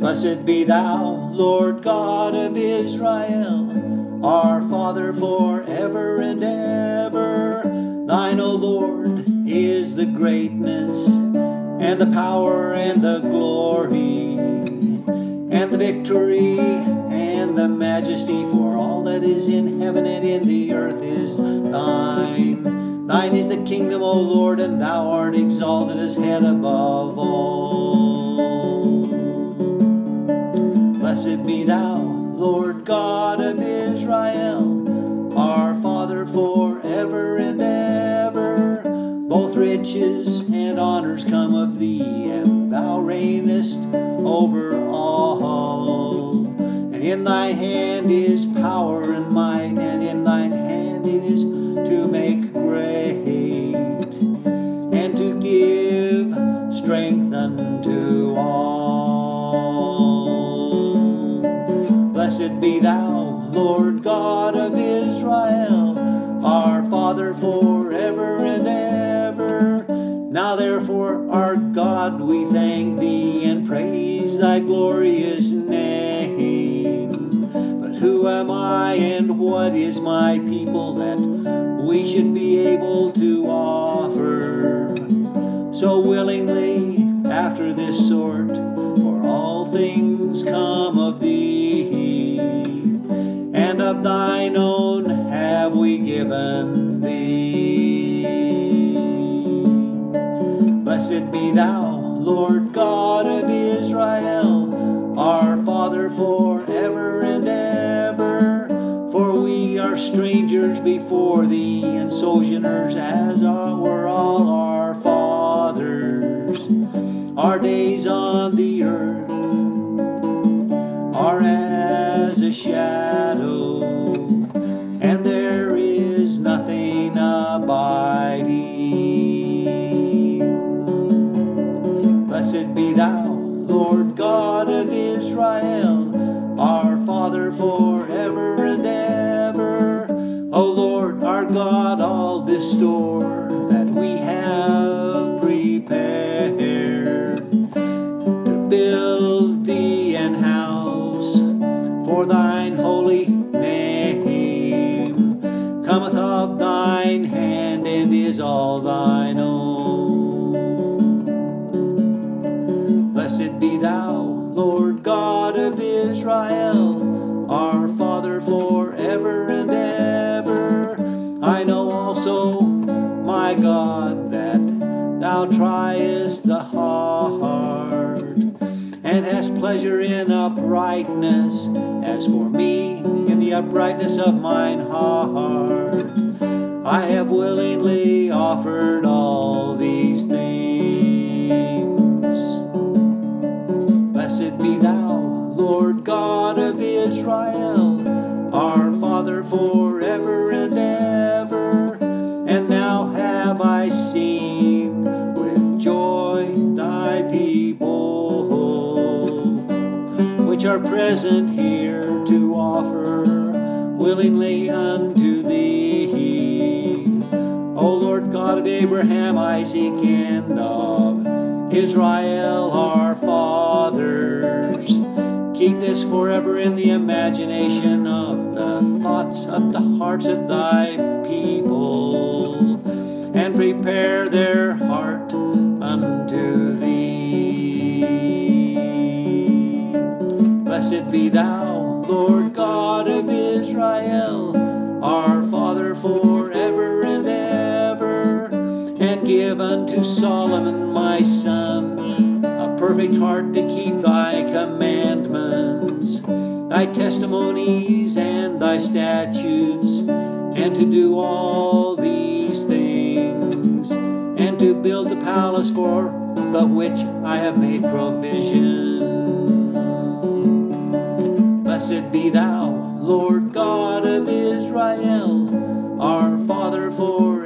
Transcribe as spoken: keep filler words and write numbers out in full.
Blessed be thou, Lord God of Israel, our Father forever and ever. Thine, O Lord, is the greatness, and the power, and the glory, and the victory, and the majesty, for all that is in heaven and in the earth is thine. Thine is the kingdom, O Lord, and thou art exalted as head above all. Blessed be thou, Lord God of Israel, our Father forever and ever. Both riches and honors come of thee, and thou reignest over all. And in thy hand is power and might, and in thine hand it is to make great, and to give strength unto all. Blessed be thou, Lord God of Israel, our Father forever and ever. Now therefore, our God, we thank thee and praise thy glorious name. But who am I and what is my people that we should be able to offer so willingly after this sort? For all things come of thee, and of thine own have we given thee. Blessed be thou, Lord God of Israel, our Father forever and ever. For we are strangers before thee, and sojourners as were all our fathers. Our days on the earth are as a shadow, and there is nothing abiding. Blessed be thou, Lord God of Israel, our Father forever and ever. O Lord, our God, all this store that we have prepared to build thee an house for thine holy name cometh of thine hand, and is all thine own. Blessed be thou, Lord God of Israel, our Father forever and ever. I know also, my God, that thou triest the heart, and hast pleasure in uprightness. As for me, in the uprightness of mine heart, I have willingly offered all these things. Blessed be thou, Lord God of Israel, our Father forever and ever. And now have I seen with joy thy people, which are present here to offer willingly unto thee. O Lord God of Abraham, Isaac, and of Israel, our fathers, keep this forever in the imagination of the thoughts of the hearts of thy people, and prepare their heart unto thee. Blessed be thou, Lord God of Israel, our Father forever and ever. And give unto Solomon my son a perfect heart to keep thy commandments, thy testimonies, and thy statutes, and to do all these things, and to build the palace for the which I have made provision. Blessed be thou, Lord God of Israel, our Father forever